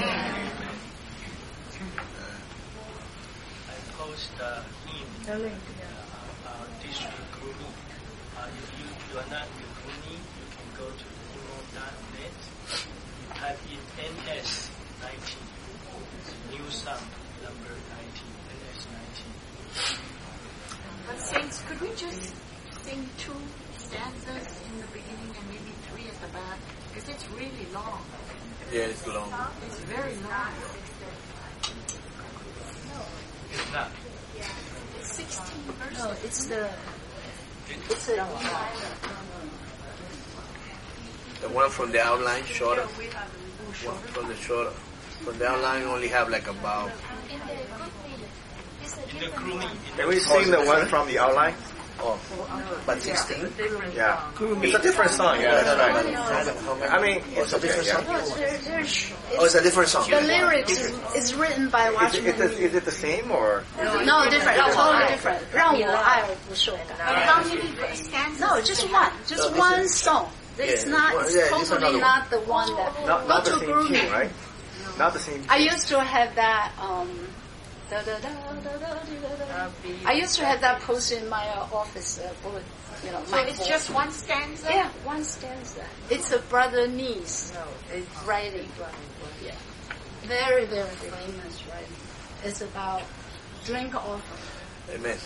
S10: I post hymn District Kumi. If you are not with Kumi, you can go to the hymnal.net. You type in NS19. It's a new song, number 19, NS19.
S9: But Saints, could we just sing 2 stanzas in the beginning and maybe 3 at the back? Because it's really long.
S1: Yeah, it's long.
S9: It's very long.
S10: It's not.
S9: It's 16 verses.
S12: No, it's a
S1: The one from the outline, shorter. One from the shorter. From the outline, only have like about.
S8: Can we sing the one from the outline?
S1: Oh, but 16?
S8: Yeah. It's a different song. Yeah, that's right. I mean,
S1: it's a different song.
S12: Oh,
S1: it's a different song.
S12: The lyrics is written by Watchman.
S8: Is it the same or?
S12: No, different. Totally different. 让我爱我不受感。
S9: How many stanzas?
S12: No, just one. Just one song. It's not. It's totally not the one that.
S8: Not the same tune, right? Not the same.
S12: I used to have that. I used to have that posted in my office book. You know,
S9: so it's just one stanza?
S12: Yeah, one stanza. It's a brother niece writing. Yeah, very very famous writing. It's about drink offering.
S1: Amen.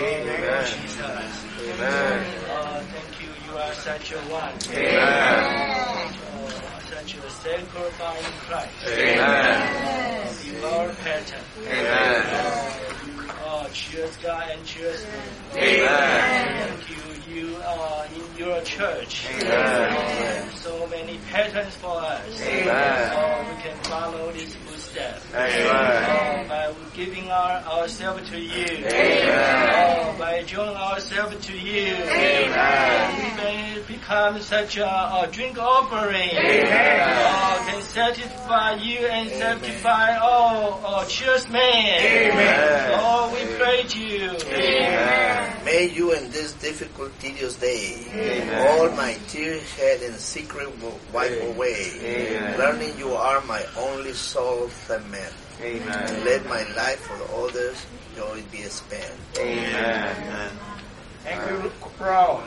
S10: Amen. Jesus.
S8: Amen.
S10: Thank you. You are such a one.
S8: Amen.
S10: Such a sacrifice in Christ.
S8: Amen.
S10: You are a pattern.
S8: Amen.
S10: Cheers God and cheers me.
S8: Amen.
S10: Thank you. You are in your church.
S8: Amen.
S10: So many patterns for us.
S8: Amen.
S10: We can follow these footsteps.
S8: Amen.
S10: By giving ourselves to you.
S8: Amen.
S10: By joining ourselves to you.
S8: Amen.
S10: We may become such a drink offering.
S8: Amen.
S10: Can satisfy you and satisfy all cheers man.
S8: Amen.
S10: We praise you.
S8: Amen.
S1: May you in this difficult, tedious day,
S8: Amen.
S1: all my tears shed in secret wipe away.
S8: Amen.
S1: Learning you are my only soul man.
S8: Amen.
S1: Let my life for others joy be spent.
S8: Amen.
S3: Thank you, Ron.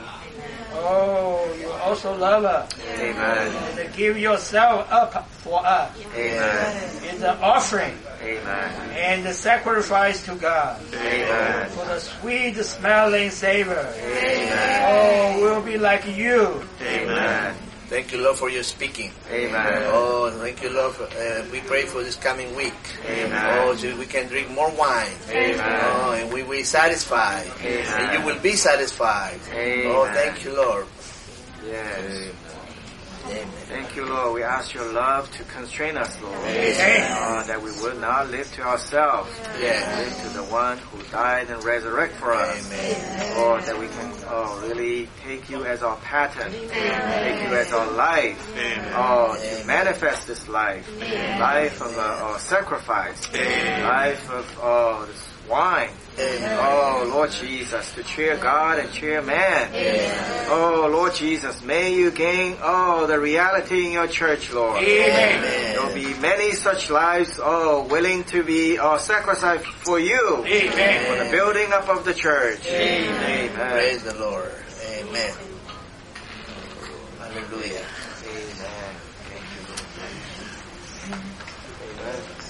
S3: Oh, you also love us.
S8: Amen.
S3: And give yourself up for us.
S8: Amen.
S3: It's an offering.
S8: Amen.
S3: And the sacrifice to God.
S8: Amen.
S3: For the sweet smelling savor.
S8: Amen.
S3: Oh, we'll be like you.
S8: Amen.
S1: Thank you, Lord, for your speaking.
S8: Amen.
S1: Oh, thank you, Lord. We pray for this coming week.
S8: Amen.
S1: Oh, so we can drink more wine.
S8: Amen.
S1: Oh, and we will be satisfied.
S8: Amen.
S1: And you will be satisfied.
S8: Amen.
S1: Oh, thank you, Lord.
S8: Yes.
S1: Amen.
S8: Thank you, Lord. We ask your love to constrain us, Lord.
S1: Amen.
S8: That we will not live to ourselves.
S1: Yes.
S8: Live to the one who died and resurrected for us.
S1: Amen.
S8: Lord, that we can really take you as our pattern. Take you as our life. To manifest this life. Life of sacrifice. Life of this wine. Oh, Lord Jesus, to cheer God and cheer man. Oh, Lord Jesus, may you gain, the reality in your church, Lord. There will be many such lives, willing to be sacrificed for you. For the building up of the church. Amen.
S1: Praise the Lord. Amen. Hallelujah.
S8: Amen. Thank you, Lord. Amen.